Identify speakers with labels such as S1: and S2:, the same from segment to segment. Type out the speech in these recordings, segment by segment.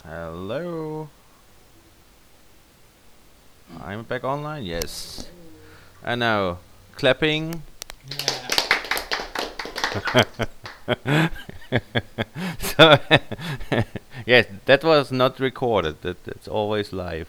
S1: Hello. I'm back online. Yes. And now clapping. So yes, that was not recorded. That's always live.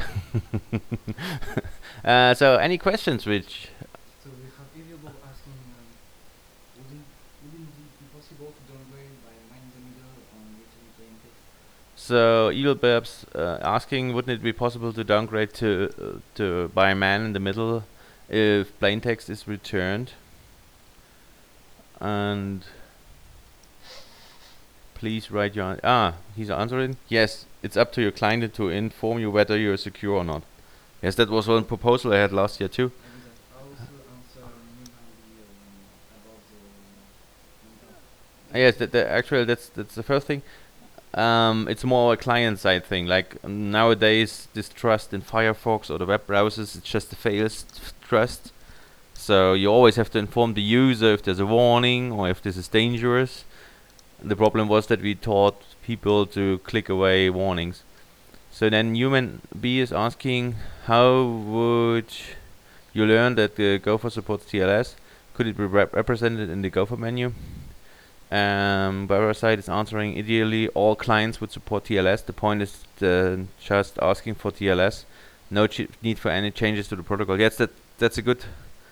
S1: So any questions, Rich?
S2: So we have Evilbob asking, wouldn't it be possible to downgrade by a man in the middle on return plain text?
S1: So Evil Babs asking, wouldn't it be possible to downgrade to by a man in the middle if plain text is returned? And please write your he's answering. Yes, it's up to your client to inform you whether you're secure or not. Yes, that was one proposal I had last year too.
S2: Maybe that also answer Newhandy about the
S1: Yes, actually that's the first thing. It's more a client side thing. Like nowadays, this trust in Firefox or the web browsers, it's just a fails trust. So you always have to inform the user if there's a warning or if this is dangerous. The problem was that we taught people to click away warnings. So then human B is asking, how would you learn that the Gopher supports TLS? Could it be represented in the Gopher menu? Parasite is answering, ideally all clients would support TLS. The point is just asking for TLS. No need for any changes to the protocol. Yes, that's a good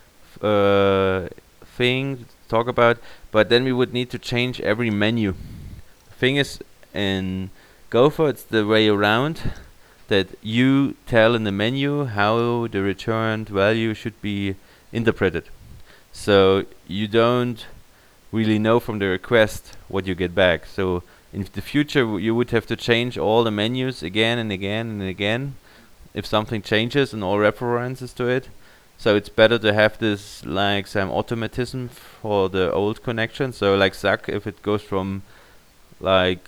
S1: thing to talk about, but then we would need to change every menu. The thing is, in Gopher, it's the way around that you tell in the menu how the returned value should be interpreted. So you don't really know from the request what you get back. So in the future, you would have to change all the menus again and again and again if something changes and all references to it. So it's better to have this like some automatism for the old connection. So like Zuck, if it goes from like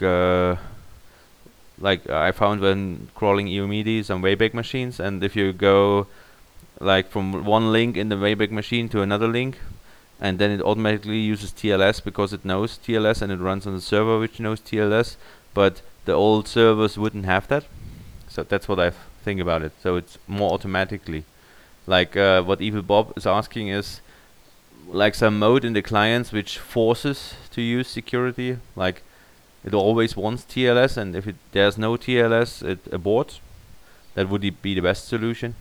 S1: I found when crawling EUMIDI some Wayback Machines, and if you go like from one link in the Wayback Machine to another link, and then it automatically uses TLS because it knows TLS and it runs on the server which knows TLS, but the old servers wouldn't have that. So that's what I think about it. So it's more automatically. Like what Evil Bob is asking is like some mode in the clients which forces to use security. Like it always wants TLS, and if there's no TLS, it aborts. That would be the best solution.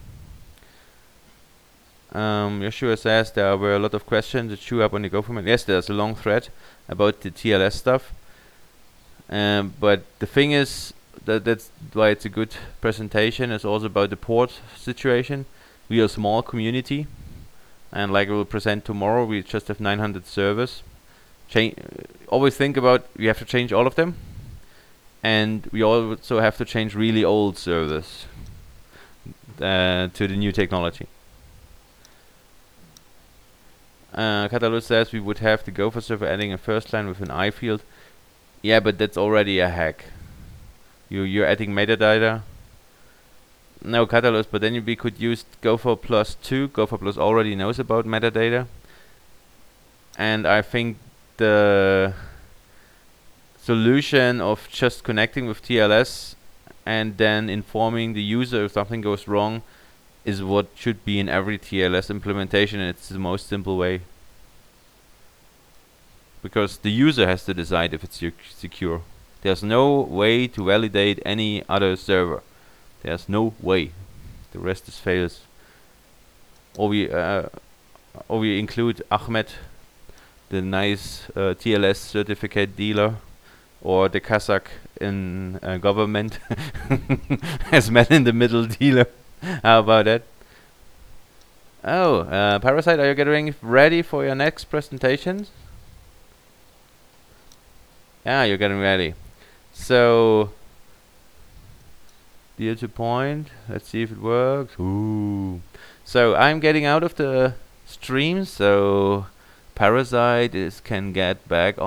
S1: Joshua says there were a lot of questions that show up on the government. Yes, there's a long thread about the TLS stuff. But the thing is that's why it's a good presentation. It's also about the port situation. We are a small community, and like we'll present tomorrow, we just have 900 servers. Always think about we have to change all of them, and we also have to change really old servers to the new technology. Catalyst says we would have the Gopher server adding a first line with an I field. Yeah, but that's already a hack. You're adding metadata. No, Catalyst, but then we could use Gopher plus 2. Gopher plus already knows about metadata. And I think the solution of just connecting with TLS and then informing the user if something goes wrong is what should be in every TLS implementation, and it's the most simple way. Because the user has to decide if it's secure. There's no way to validate any other server. There's no way. The rest is fails. Or we include Ahmed, the nice TLS certificate dealer, or the Kazakh in government as man in the middle dealer. How about that? Oh, Parasite, are you getting ready for your next presentation? Yeah, you're getting ready. So, deal to point. Let's see if it works. Ooh. So I'm getting out of the stream, so Parasite can get back